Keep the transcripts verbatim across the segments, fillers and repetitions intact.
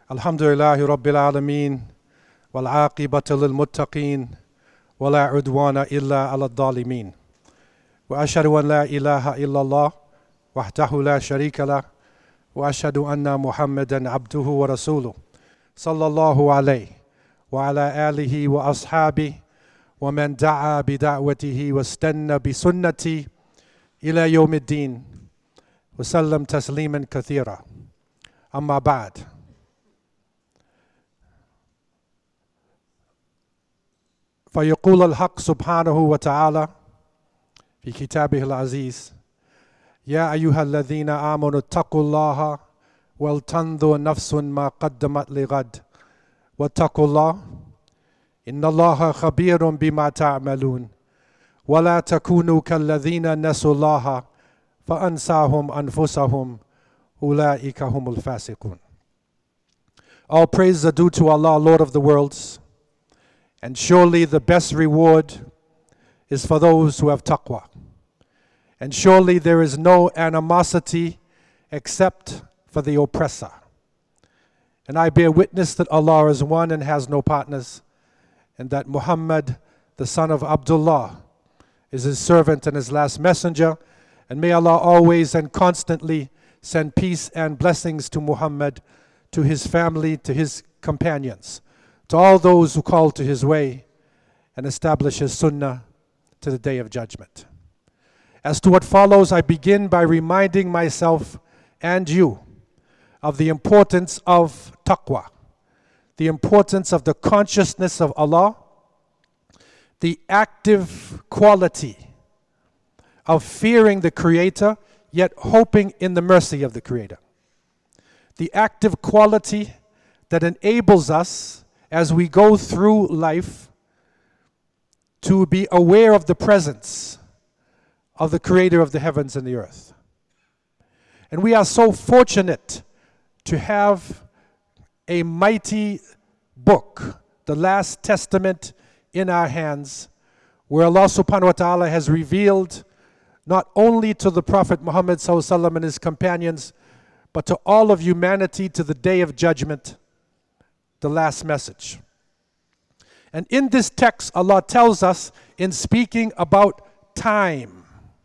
Alhamdulillahi Rabbil Alameen, wal aqibatu lil muttaqeen, wa la udwana illa ala dhalimeen. Wa ashhadu an la ilaha illallah, wahdahu la sharika lah, wa ashhadu anna Muhammadan abduhu wa rasuluh, sallallahu alayhi, wa ala alihi wa ashabihi, wa man da'a bi da'watihi wa istanna bi sunnati ila yawmiddin, wa sallam tasliman kathira. Amma ba'd. فيقول الحق سبحانه وتعالى في كتابه العزيز يا أيها الذين آمنوا اتقوا الله ولتنظر نفس ما قدمت لغد واتقوا الله إن الله خبير بما تعملون ولا تكونوا كالذين نسوا الله فأنساهم أنفسهم أولئك هم الفاسقون. All praise are due to Allah, Lord of the worlds. And surely the best reward is for those who have taqwa. And surely there is no animosity except for the oppressor. And I bear witness that Allah is one and has no partners, and that Muhammad, the son of Abdullah, is his servant and his last messenger. And may Allah always and constantly send peace and blessings to Muhammad, to his family, to his companions, to all those who call to his way and establish his sunnah to the day of judgment. As to what follows, I begin by reminding myself and you of the importance of taqwa, the importance of the consciousness of Allah, the active quality of fearing the Creator, yet hoping in the mercy of the Creator. The active quality that enables us as we go through life to be aware of the presence of the Creator of the heavens and the earth. And we are so fortunate to have a mighty book, the Last Testament, in our hands, where Allah subhanahu wa ta'ala has revealed not only to the Prophet Muhammad sallallahu alaihi wasallam and his companions, but to all of humanity to the day of judgment, the last message. And in this text, Allah tells us in speaking about time.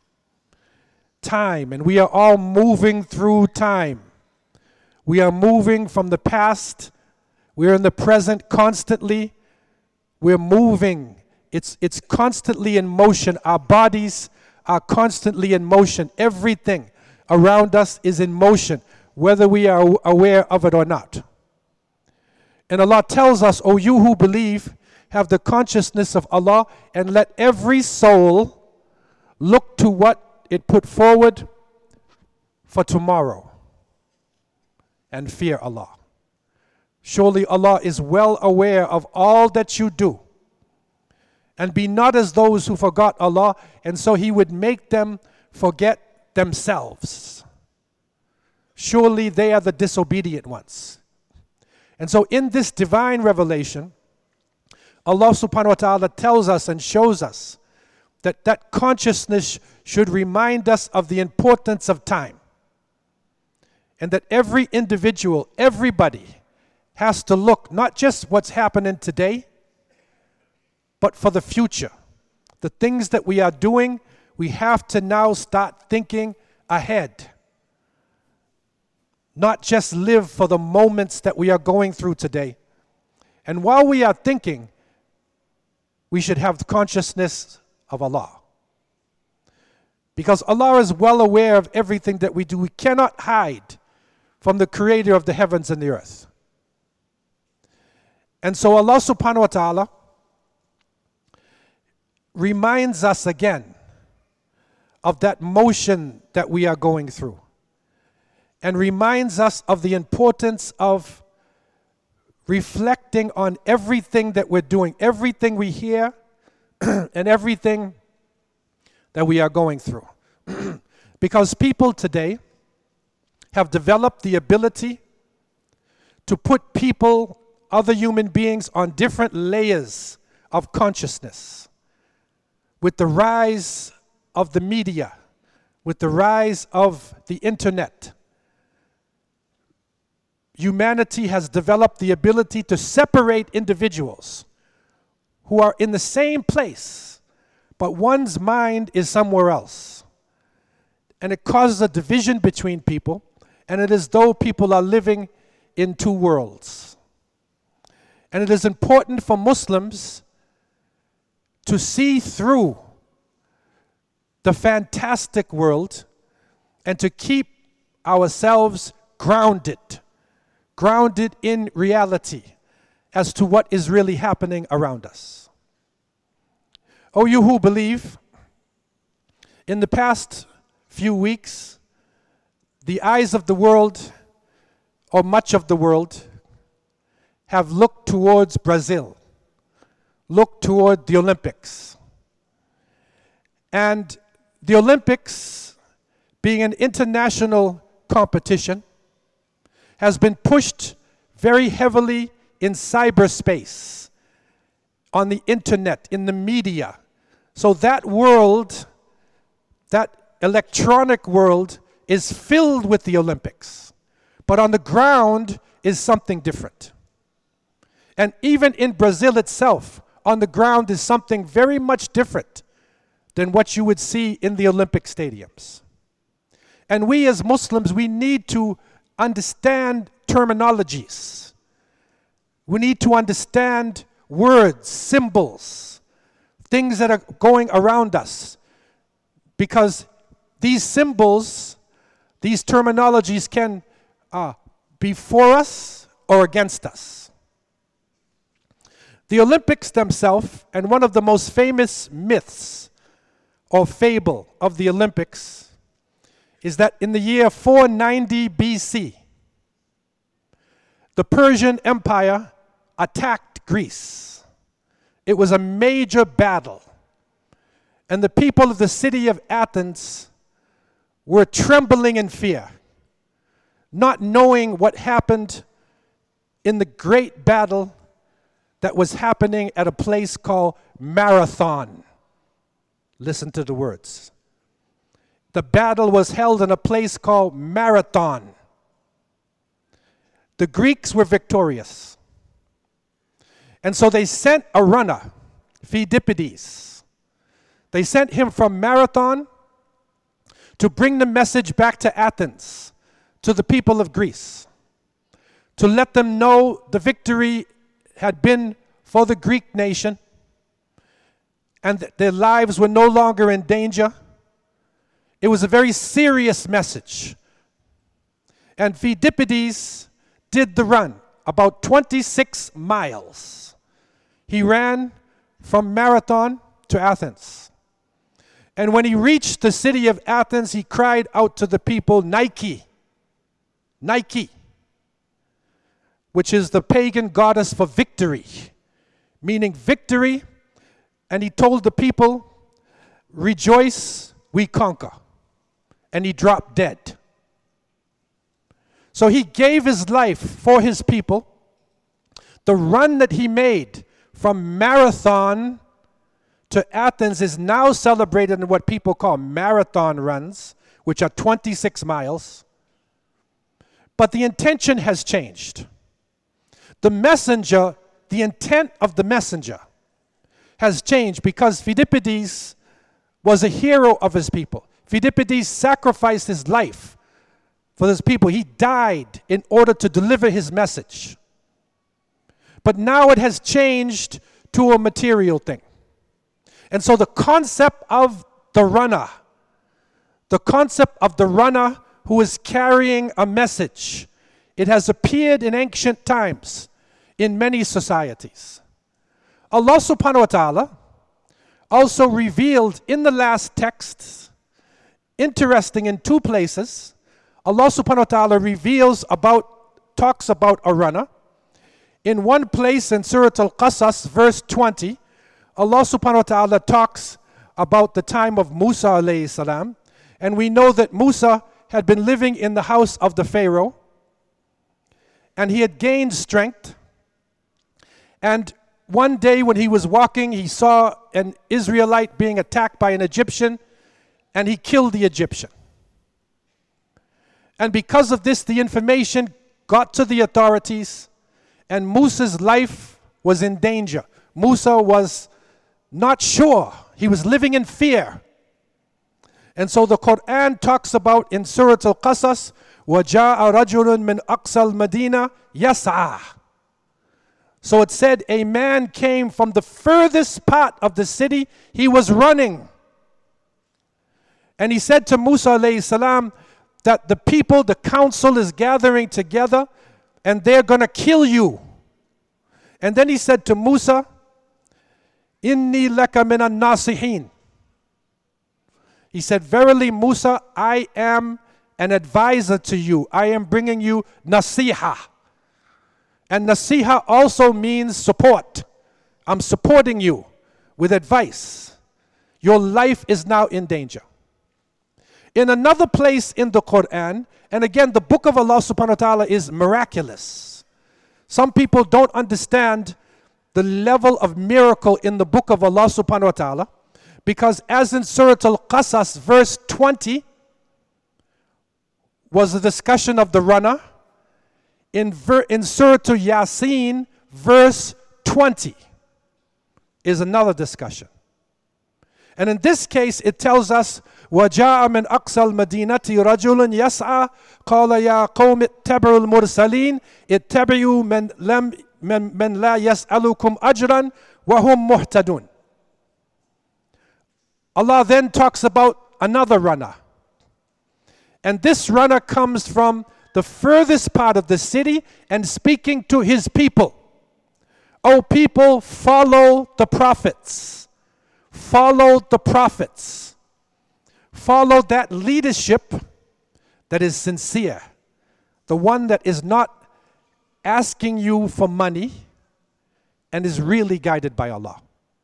Time, and we are all moving through time. We are moving from the past. We're in the present constantly. We're moving. It's, it's constantly in motion. Our bodies are constantly in motion. Everything around us is in motion, whether we are aware of it or not. And Allah tells us, O you who believe, have the consciousness of Allah, and let every soul look to what it put forward for tomorrow, and fear Allah. Surely Allah is well aware of all that you do. And be not as those who forgot Allah, and so He would make them forget themselves. Surely they are the disobedient ones. And so in this divine revelation, Allah subhanahu wa ta'ala tells us and shows us that that consciousness should remind us of the importance of time. And that every individual, everybody, has to look not just what's happening today, but for the future. The things that we are doing, we have to now start thinking ahead. Not just live for the moments that we are going through today. And while we are thinking, we should have the consciousness of Allah. Because Allah is well aware of everything that we do. We cannot hide from the Creator of the heavens and the earth. And so Allah subhanahu wa ta'ala reminds us again of that motion that we are going through. And reminds us of the importance of reflecting on everything that we're doing, everything we hear, and everything that we are going through. Because people today have developed the ability to put people, other human beings, on different layers of consciousness. With the rise of the media, with the rise of the internet, humanity has developed the ability to separate individuals who are in the same place, but one's mind is somewhere else. And it causes a division between people, and it is as though people are living in two worlds. And it is important for Muslims to see through the fantastic world and to keep ourselves grounded, grounded in reality as to what is really happening around us. Oh, you who believe, in the past few weeks, the eyes of the world, or much of the world, have looked towards Brazil, looked toward the Olympics. And the Olympics, being an international competition, has been pushed very heavily in cyberspace, on the internet, in the media. So that world, that electronic world, is filled with the Olympics. But on the ground is something different. And even in Brazil itself, on the ground is something very much different than what you would see in the Olympic stadiums. And we as Muslims, we need to understand terminologies. We need to understand words, symbols, things that are going around us. Because these symbols, these terminologies can uh, be for us or against us. The Olympics themselves, and one of the most famous myths or fable of the Olympics, is that in the year four ninety B C, the Persian Empire attacked Greece. It was a major battle. And the people of the city of Athens were trembling in fear, not knowing what happened in the great battle that was happening at a place called Marathon. Listen to the words. The battle was held in a place called Marathon. The Greeks were victorious. And so they sent a runner, Pheidippides. They sent him from Marathon to bring the message back to Athens, to the people of Greece, to let them know the victory had been for the Greek nation and that their lives were no longer in danger. It was a very serious message. And Pheidippides did the run, about twenty-six miles. He ran from Marathon to Athens. And when he reached the city of Athens, he cried out to the people, Nike, Nike, which is the pagan goddess for victory, meaning victory. And he told the people, rejoice, we conquer. And he dropped dead. So he gave his life for his people. The run that he made from Marathon to Athens is now celebrated in what people call marathon runs, which are twenty-six miles. But the intention has changed. The messenger, the intent of the messenger has changed because Pheidippides was a hero of his people. Pheidippides sacrificed his life for his people. He died in order to deliver his message. But now it has changed to a material thing. And so the concept of the runner, the concept of the runner who is carrying a message, it has appeared in ancient times in many societies. Allah subhanahu wa ta'ala also revealed in the last texts, interesting in two places, Allah subhanahu wa ta'ala reveals about, talks about a runner. In one place in Surah Al-Qasas, verse twenty, Allah subhanahu wa ta'ala talks about the time of Musa alayhi salam. And we know that Musa had been living in the house of the Pharaoh. And he had gained strength. And one day when he was walking, he saw an Israelite being attacked by an Egyptian. And he killed the Egyptian. And because of this, the information got to the authorities, and Musa's life was in danger. Musa was not sure. He was living in fear. And so the Quran talks about in Surah Al-Qasas, وَجَاءَ رَجُلٌ مِّنْ أَقْصَى الْمَدِينَةِ يَسْعَى. So it said a man came from the furthest part of the city. He was running. And he said to Musa alayhi salam that the people, the council is gathering together and they're going to kill you. And then he said to Musa, Inni laka min an-nasihin. He said, verily Musa, I am an advisor to you. I am bringing you nasiha. And nasiha also means support. I'm supporting you with advice. Your life is now in danger. In another place in the Quran, and again, the book of Allah subhanahu wa ta'ala is miraculous. Some people don't understand the level of miracle in the book of Allah subhanahu wa ta'ala, because as in Surah Al-Qasas, verse twenty, was the discussion of the runner. In, ver- in Surah Yasin, verse twenty, is another discussion. And in this case, it tells us, وَجَاءَ مِنْ أَقْصَى الْمَدِينَةِ رَجُلٌ يَسْعَى قَالَ يَا قَوْمِ اتَّبِعُوا الْمُرْسَلِينَ اتَّبِعُوا مَنْ لَمْ مَنْ, مَنْ لَا يَسْأَلُكُمْ أَجْرًا وَهُمْ مُهْتَدُونَ. Allah then talks about another runner. And this runner comes from the furthest part of the city and speaking to his people. O people, follow the prophets. Follow the prophets. Follow that leadership that is sincere. The one that is not asking you for money and is really guided by Allah.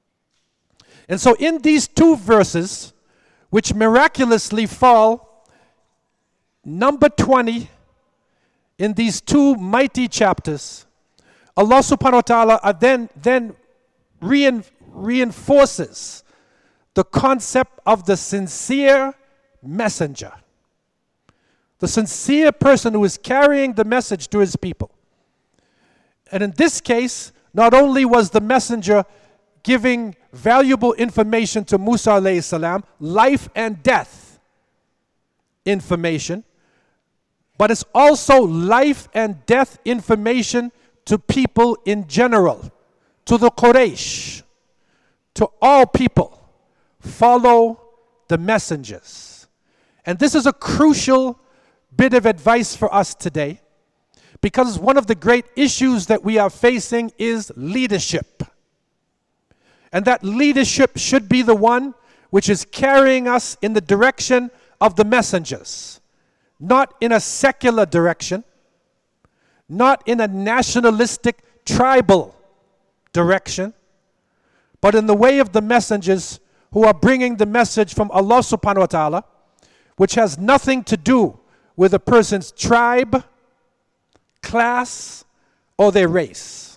And so in these two verses, which miraculously fall, number twenty, in these two mighty chapters, Allah subhanahu wa ta'ala then, then rein, reinforces the concept of the sincere messenger. The sincere person who is carrying the message to his people. And in this case, not only was the messenger giving valuable information to Musa alayhi salam, life and death information, but it's also life and death information to people in general, to the Quraysh, to all people. Follow the messengers. And this is a crucial bit of advice for us today, because one of the great issues that we are facing is leadership. And that leadership should be the one which is carrying us in the direction of the messengers, not in a secular direction, not in a nationalistic, tribal direction, but in the way of the messengers who are bringing the message from Allah subhanahu wa ta'ala, which has nothing to do with a person's tribe, class, or their race.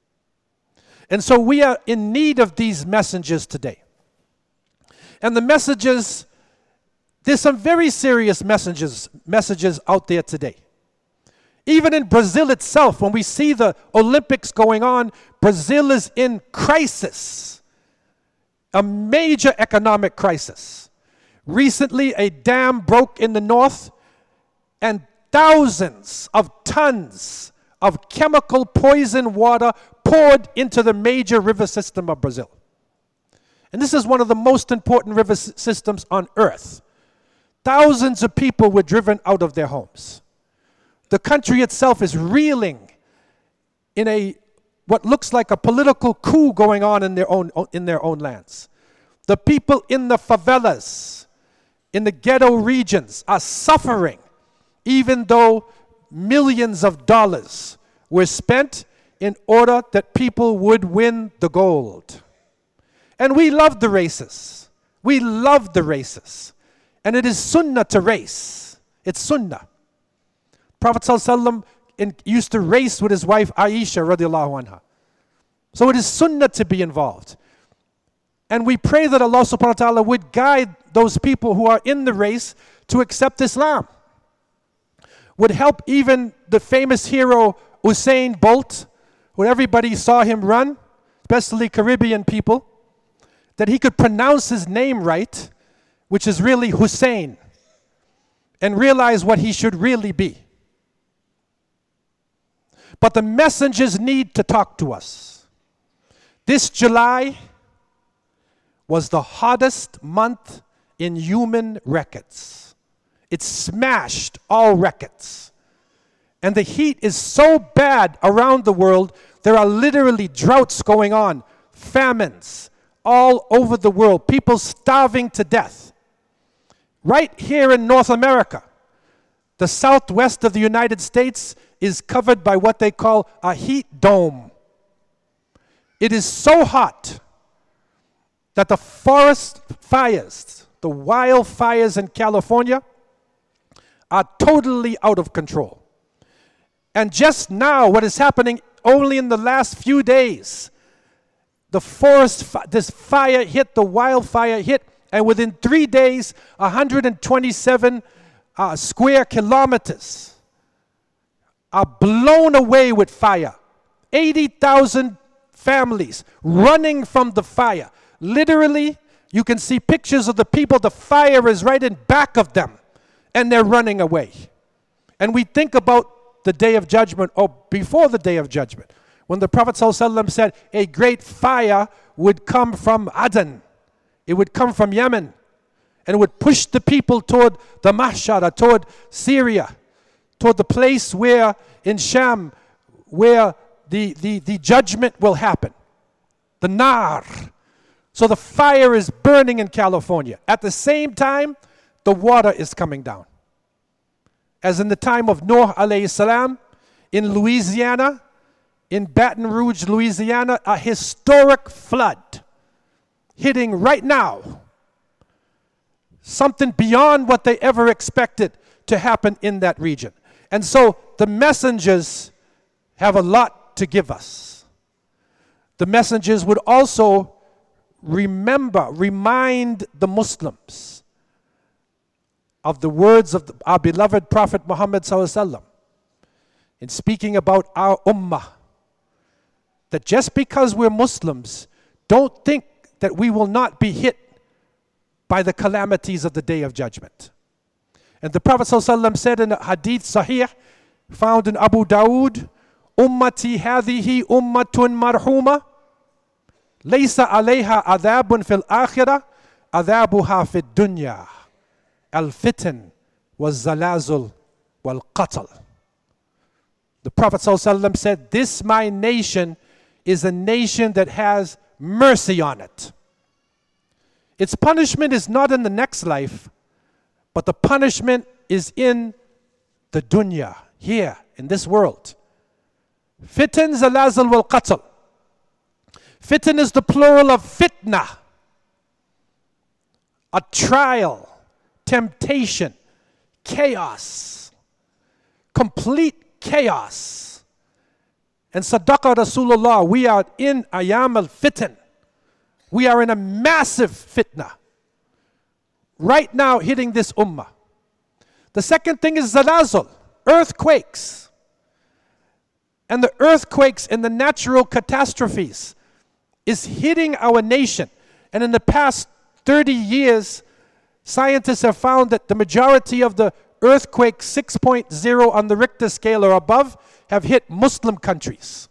And so we are in need of these messengers today. And the messages, there's some very serious messages, messages out there today. Even in Brazil itself, when we see the Olympics going on, Brazil is in crisis, a major economic crisis. Recently, a dam broke in the north, and thousands of tons of chemical poison water poured into the major river system of Brazil. And this is one of the most important river s- systems on earth. Thousands of people were driven out of their homes. The country itself is reeling in a what looks like a political coup going on in their own in their own lands. The people in the favelas, in the ghetto regions, are suffering, even though millions of dollars were spent in order that people would win the gold. And we love the races. We love the races. And it is sunnah to race. It's sunnah. Prophet ﷺ used to race with his wife Aisha radiallahu anha. So it is sunnah to be involved. And we pray that Allah subhanahu wa ta'ala would guide those people who are in the race to accept Islam. would help even the famous hero Usain Bolt, where everybody saw him run, especially Caribbean people, that he could pronounce his name right, which is really Hussein, and realize what he should really be. But the messengers need to talk to us. This July was the hottest month in human records. It smashed all records. And the heat is so bad around the world, there are literally droughts going on, famines all over the world, people starving to death. Right here in North America, the southwest of the United States is covered by what they call a heat dome. It is so hot that the forest fires, the wildfires in California, are totally out of control. And just now, what is happening only in the last few days, the forest, fi- this fire hit, the wildfire hit, and within three days, one hundred twenty-seven uh, square kilometers are blown away with fire. eighty thousand families running from the fire. Literally, you can see pictures of the people, the fire is right in back of them, and they're running away. And we think about the day of judgment, or before the day of judgment, when the Prophet ﷺ said a great fire would come from Aden, it would come from Yemen, and it would push the people toward the Mahshara, toward Syria, toward the place where, in Sham, where the, the, the judgment will happen, the Nar. So the fire is burning in California. At the same time, the water is coming down. As in the time of Noah alayhi salam, in Louisiana, in Baton Rouge, Louisiana, a historic flood hitting right now. Something beyond what they ever expected to happen in that region. And so the messengers have a lot to give us. The messengers would also remember, remind the Muslims of the words of the, our beloved Prophet Muhammad sallallahu alaihi wasallam in speaking about our ummah, that just because we're Muslims, don't think that we will not be hit by the calamities of the Day of Judgment. And the Prophet ﷺ said in a hadith sahih, found in Abu Dawood, Ummati hadhihi ummatun marhuma, laysa alayha adhabun fil akhirah, adhabuha fid dunya, al-fitan wal-zalazul wal-qatl. The Prophet ﷺ said, this my nation is a nation that has mercy on it. Its punishment is not in the next life, but the punishment is in the dunya, here, in this world. Fitan, zalazal, wal qatl. Fitan is the plural of fitna, a trial, temptation, chaos, complete chaos. And Sadaqa Rasulullah, we are in ayam al-fitan. We are in a massive fitna right now hitting this ummah. The second thing is zalazal, earthquakes. And the earthquakes and the natural catastrophes is hitting our nation. And in the past thirty years, scientists have found that the majority of the earthquakes six point oh on the Richter scale or above have hit Muslim countries.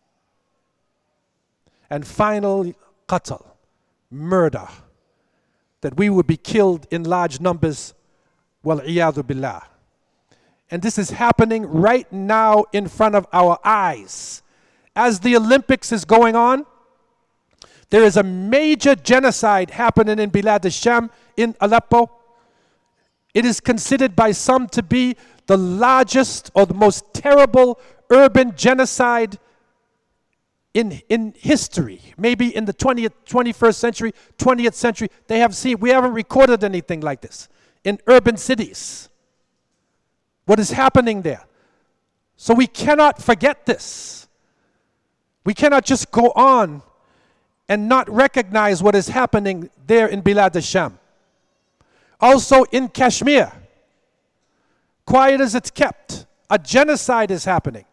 And finally, qatl, murder, that we would be killed in large numbers, wal-iyadhu billah. And this is happening right now in front of our eyes. As the Olympics is going on, there is a major genocide happening in Bilad al-Sham, in Aleppo. It is considered by some to be the largest or the most terrible urban genocide in, in history. Maybe in the twentieth, twenty-first century, twentieth century, they have seen, we haven't recorded anything like this in urban cities. What is happening there? So we cannot forget this. We cannot just go on and not recognize what is happening there in Bilad al-Sham. Also in Kashmir, quiet as it's kept. A genocide is happening.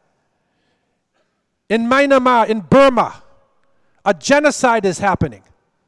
In Myanmar, in Burma, a genocide is happening.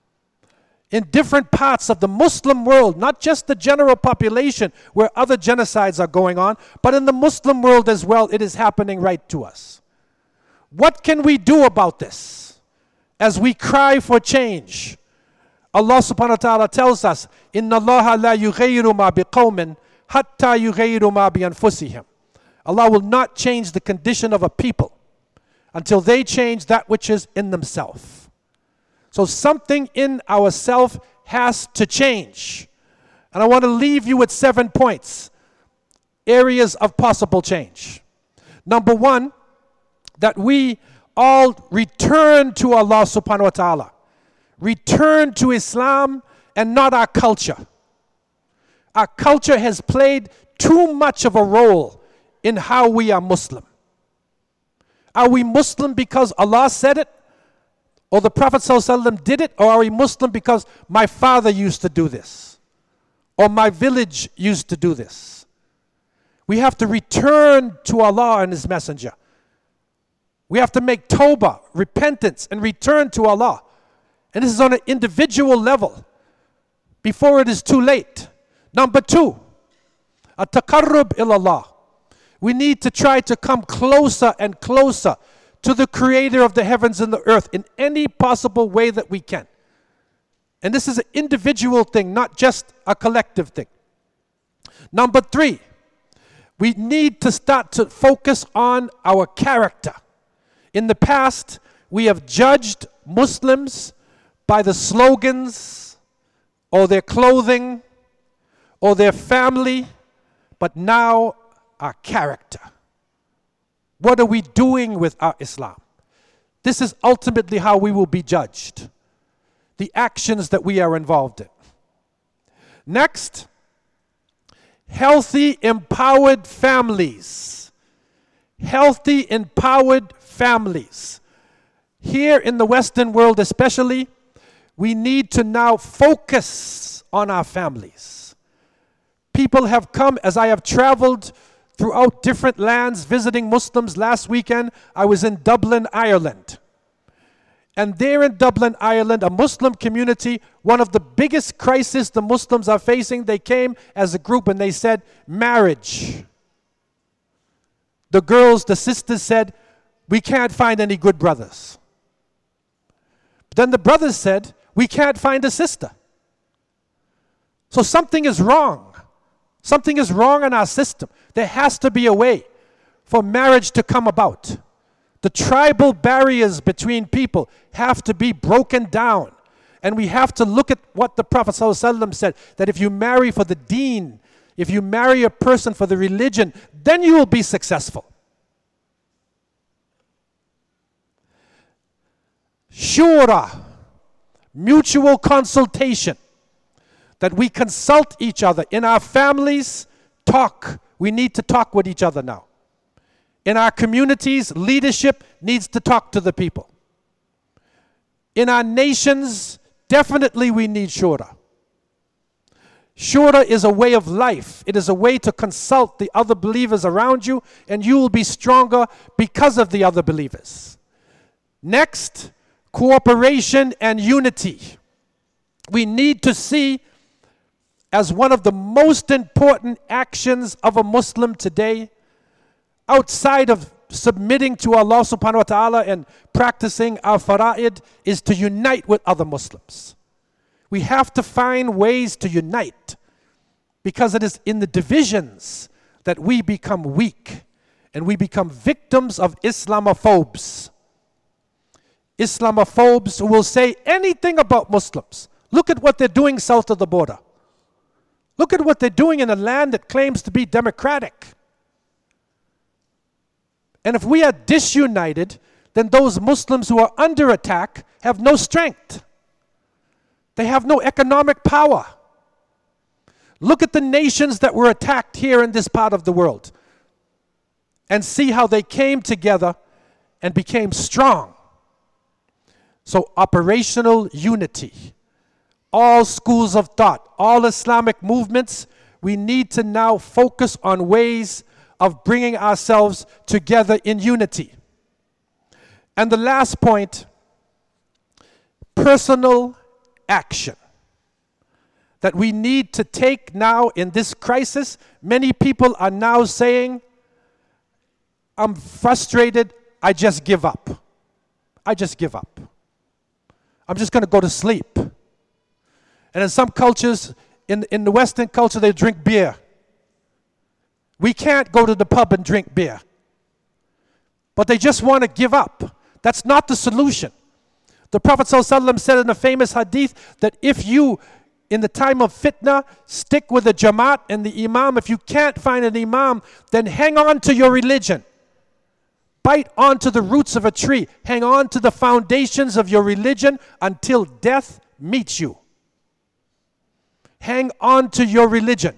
In different parts of the Muslim world, not just the general population where other genocides are going on, but in the Muslim world as well, it is happening right to us. What can we do about this as we cry for change? Allah subhanahu wa ta'ala tells us, Inna Allah la yughayyiru ma biqawmin hatta yughayyiru ma bi anfusihim. Allah will not change the condition of a people until they change that which is in themselves. So something in ourselves has to change. And I want to leave you with seven points, areas of possible change. Number one, that we all return to Allah subhanahu wa ta'ala. Return to Islam and not our culture. Our culture has played too much of a role in how we are Muslim. Are we Muslim because Allah said it? Or the Prophet ﷺ did it? Or are we Muslim because my father used to do this? Or my village used to do this? We have to return to Allah and His Messenger. We have to make tawbah, repentance, and return to Allah. And this is on an individual level before it is too late. Number two, a taqarrub ilallah. We need to try to come closer and closer to the Creator of the heavens and the earth in any possible way that we can. And this is an individual thing, not just a collective thing. Number three, we need to start to focus on our character. In the past, we have judged Muslims by the slogans or their clothing or their family, but now our character. What are we doing with our Islam? This is ultimately how we will be judged. The actions that we are involved in. Next, healthy, empowered families. Healthy, empowered families. Here in the Western world especially, we need to now focus on our families. People have come, as I have traveled throughout different lands visiting Muslims. Last weekend, I was in Dublin, Ireland. And there in Dublin, Ireland, a Muslim community, one of the biggest crises the Muslims are facing, they came as a group and they said, marriage. The girls, the sisters said, we can't find any good brothers. Then the brothers said, we can't find a sister. So something is wrong. Something is wrong in our system. There has to be a way for marriage to come about. The tribal barriers between people have to be broken down. And we have to look at what the Prophet ﷺ said, that if you marry for the deen, if you marry a person for the religion, then you will be successful. Shura, mutual consultation. That we consult each other. In our families, talk. We need to talk with each other now. In our communities, leadership needs to talk to the people. In our nations, definitely we need shura. Shura is a way of life. It is a way to consult the other believers around you, and you will be stronger because of the other believers. Next, cooperation and unity. We need to see as one of the most important actions of a Muslim today, outside of submitting to Allah subhanahu wa ta'ala and practicing our fara'id, is to unite with other Muslims. We have to find ways to unite, because it is in the divisions that we become weak and we become victims of Islamophobes. Islamophobes who will say anything about Muslims. Look at what they're doing south of the border. Look at what they're doing in a land that claims to be democratic. And if we are disunited, then those Muslims who are under attack have no strength. They have no economic power. Look at the nations that were attacked here in this part of the world and see how they came together and became strong. So operational unity. All schools of thought, all Islamic movements we need to now focus on ways of bringing ourselves together in unity. And the last point, personal action. That we need to take now in this crisis. Many people are now saying, I'm frustrated, I just give up. I just give up. I'm just going to go to sleep. And in some cultures, in, in the Western culture, they drink beer. We can't go to the pub and drink beer. But they just want to give up. That's not the solution. The Prophet ﷺ said in a famous hadith that if you, in the time of fitna, stick with the jamaat and the imam, if you can't find an imam, then hang on to your religion. Bite onto the roots of a tree. Hang on to the foundations of your religion until death meets you. Hang on to your religion.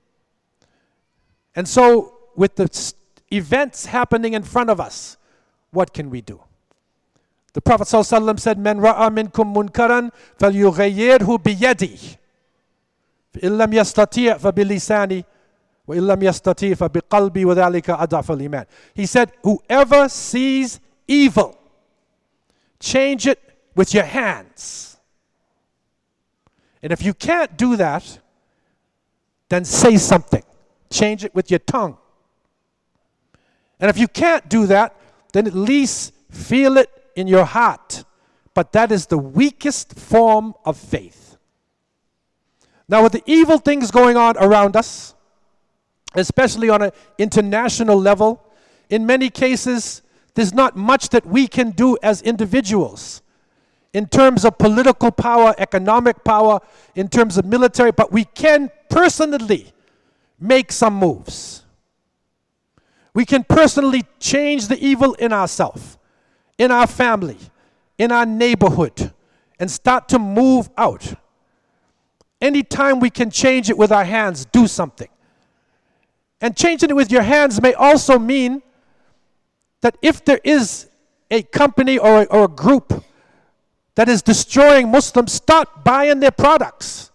And so, with the st- events happening in front of us, what can we do? The Prophet ﷺ said, "Man ra'a minkum munkaran falyughayyirhu biyadihi. فإن لم يستطيع فبلسانه وإن لم يستطيع فبقلبه وذلك أضعف الإيمان." He said, whoever sees evil, change it with your hands. And if you can't do that, then say something. Change it with your tongue. And if you can't do that, then at least feel it in your heart. But that is the weakest form of faith. Now, with the evil things going on around us, especially on an international level, in many cases, there's not much that we can do as individuals in terms of political power, economic power, in terms of military, but we can personally make some moves. We can personally change the evil in ourselves, in our family, in our neighborhood, and start to move out. Anytime we can change it with our hands, do something. And changing it with your hands may also mean that if there is a company or a, or a group that is destroying Muslims, start buying their products.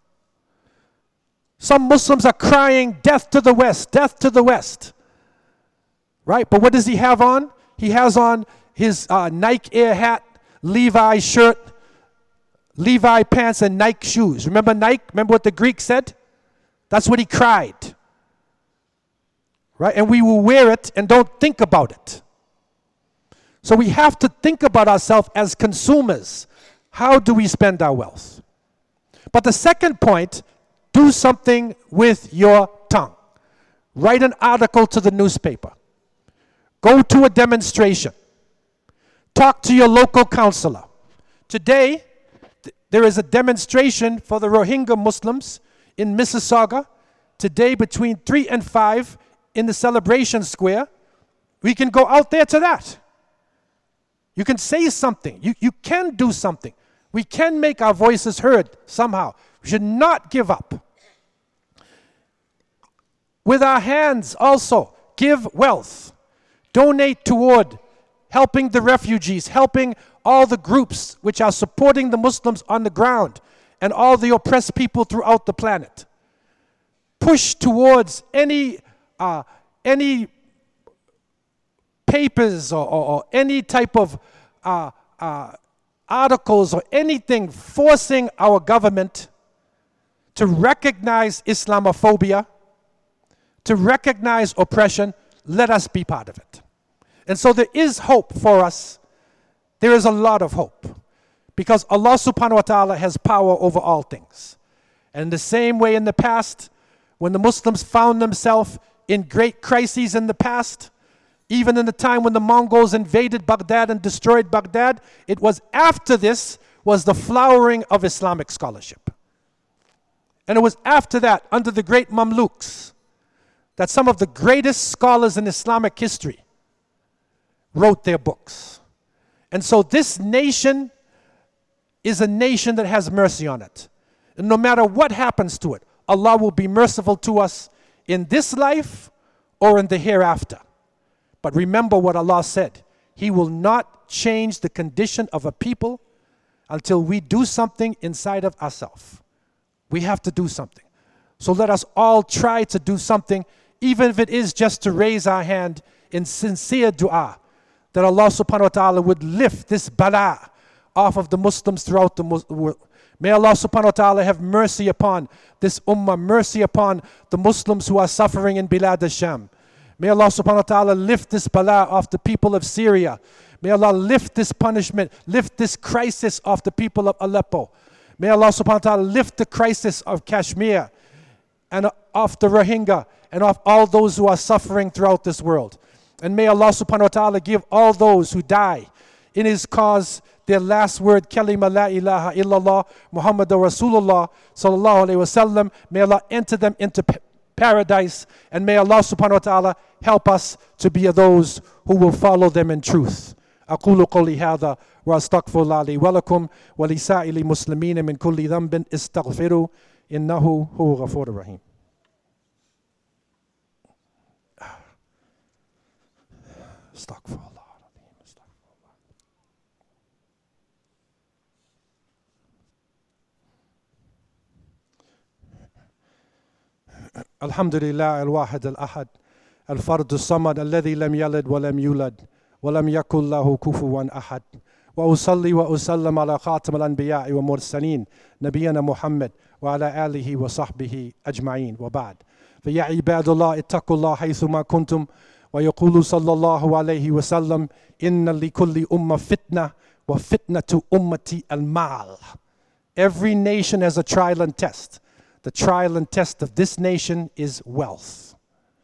Some Muslims are crying, death to the West, death to the West. Right? But what does he have on? He has on his uh, Nike Air hat, Levi shirt, Levi pants, and Nike shoes. Remember Nike? Remember what the Greek said? That's what he cried. Right? And we will wear it and don't think about it. So we have to think about ourselves as consumers. How do we spend our wealth? But the second point, do something with your tongue. Write an article to the newspaper. Go to a demonstration. Talk to your local counselor. Today, th- there is a demonstration for the Rohingya Muslims in Mississauga. Today, between three and five in the Celebration Square. We can go out there to that. You can say something. You, you can do something. We can make our voices heard somehow. We should not give up. With our hands also, give wealth. Donate toward helping the refugees, helping all the groups which are supporting the Muslims on the ground and all the oppressed people throughout the planet. Push towards any uh, any papers or, or, or any type of uh, uh, articles or anything forcing our government to recognize Islamophobia, to recognize oppression. Let us be part of it. And so there is hope for us. There is a lot of hope. Because Allah subhanahu wa ta'ala has power over all things. And the same way in the past, when the Muslims found themselves in great crises in the past, even in the time when the Mongols invaded Baghdad and destroyed Baghdad, it was after this was the flowering of Islamic scholarship. And it was after that, under the great Mamluks, that some of the greatest scholars in Islamic history wrote their books. And so this nation is a nation that has mercy on it. And no matter what happens to it, Allah will be merciful to us in this life or in the hereafter. But remember what Allah said. He will not change the condition of a people until we do something inside of ourselves. We have to do something. So let us all try to do something, even if it is just to raise our hand in sincere dua, that Allah subhanahu wa ta'ala would lift this bala off of the Muslims throughout the world. May Allah subhanahu wa ta'ala have mercy upon this ummah, mercy upon the Muslims who are suffering in Bilad al-Sham. May Allah subhanahu wa ta'ala lift this bala off the people of Syria. May Allah lift this punishment, lift this crisis off the people of Aleppo. May Allah subhanahu wa ta'ala lift the crisis of Kashmir and off the Rohingya and off all those who are suffering throughout this world. And may Allah subhanahu wa ta'ala give all those who die in His cause their last word, kalima la ilaha illallah, Muhammadur Rasulullah sallallahu alayhi wa sallam. May Allah enter them into paradise, and may Allah subhanahu wa ta'ala help us to be those who will follow them in truth. أقول قولي هذا وأستغفر الله لي ولكم ولسائر المسلمين من كل ذنب استغفروا إنه هو غفور رحيم. استغفر الله. الحمد لله الواحد الأحد الفرد الصمد الذي لم يلد ولم يولد ولم يكن له كفوا أحد وأصلي وأسلم على خاتم الأنبياء والمرسلين نبينا محمد وعلى آله وصحبه أجمعين وبعد. فيا عباد الله اتقوا الله حيثما كنتم ويقول صلى الله عليه وسلم إن لكل أمة فتنة وفتنة أمتي المال. Every nation has a trial and test. The trial and test of this nation is wealth.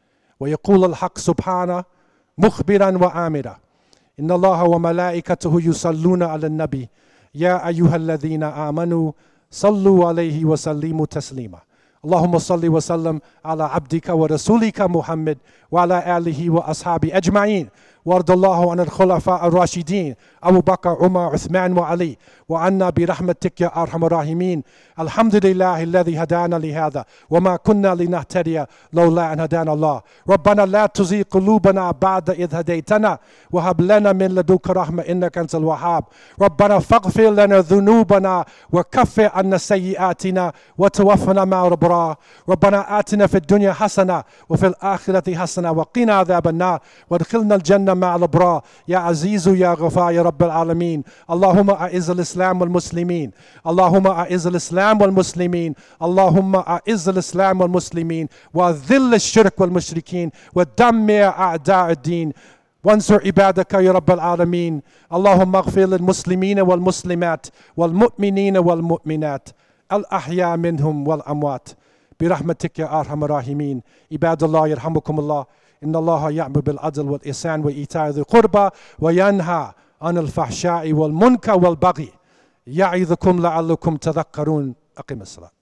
ويقول الحق سبحانه مخبرا وآمرا إن الله وملائكته يصلون على النبي يا أيها الذين آمنوا صلوا عليه وسلموا تسليما. اللهم صل وسلم على عبدك ورسولك محمد وعلى آله وأصحابه أجمعين وارض الله عن الخلفاء الراشدين أبو بكر عمر عثمان وعلي وعنا برحمتك يا أرحم الراحمين. الحمد لله الذي هدانا لهذا وما كنا لنهتدي لولا أن هدانا الله. ربنا لا تزغ قلوبنا بعد إذ هديتنا وهب لنا من لدنك رحمة إنك أنت الوهاب. ربنا فاغفر لنا ذنوبنا وكفر عنا سيئاتنا وتوفنا مع الأبرار. ربنا آتنا في الدنيا حسنة وفي الآخرة حسنة وقنا عذاب النار وادخلنا الجنة مع الأبرار يا عزيز يا غفار يا رب العالمين. اللهم أعز الإسلام والمسلمين. اللهم أعز الإسلام والمسلمين. اللهم أعز الإسلام والمسلمين وذل الشرك والمشركين ودمر أعداء الدين وانصر عبادك يا رب العالمين. اللهم اغفر للمسلمين والمسلمات والمؤمنين والمؤمنات الأحياء منهم والأموات برحمتك يا أرحم الراحمين. عباد الله يرحمكم الله. إن الله يأمر بالعدل والإحسان وإيتاء ذي القربى وينهى عن الفحشاء والمنكر والبغي يعظكم لعلكم تذكرون. أقم الصلاة.